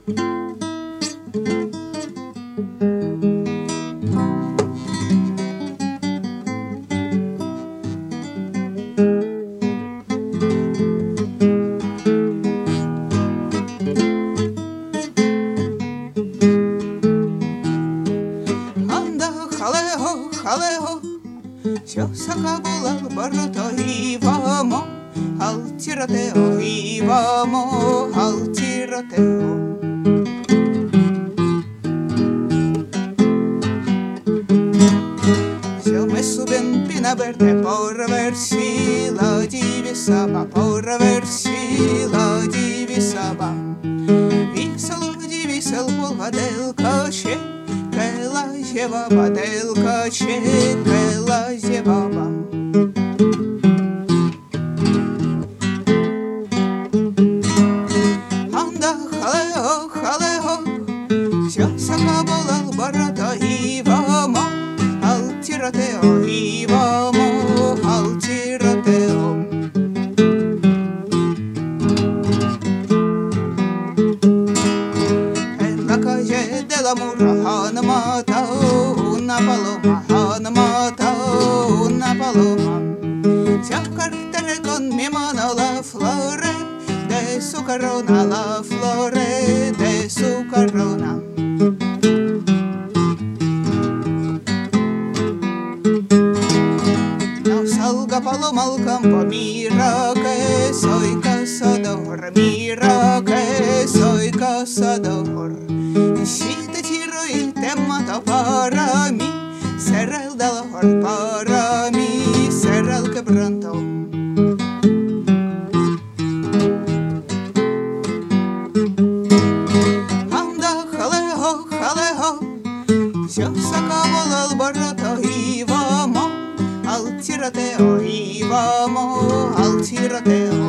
халего, все сакабула барото ивамо, алтиротео ивамо, алтиротео. Все me suben pina verde por ver si la divisaba, por ver si la divisaba. Y solo divisa el polvo del coche que la llevaba, del coche que la llevaba. Anda, jaleo, jaleo, все сакабула el barata y vamos al tiroteo, y vamos al tiroteo. En la calle de la Murra han matado una paloma, han matado una paloma. Se acartaré con mi mano la flor de su corona, la flor de su corona. No salga paloma al campo, mira que soy cazador, mira que soy cazador. Y si te tiro y te mato para mí, será el dolor, para mí será el quebranto. Anda, jaleo, jaleo, все сакабула el barata y vamos al tiroteo, y vamos al tiroteo.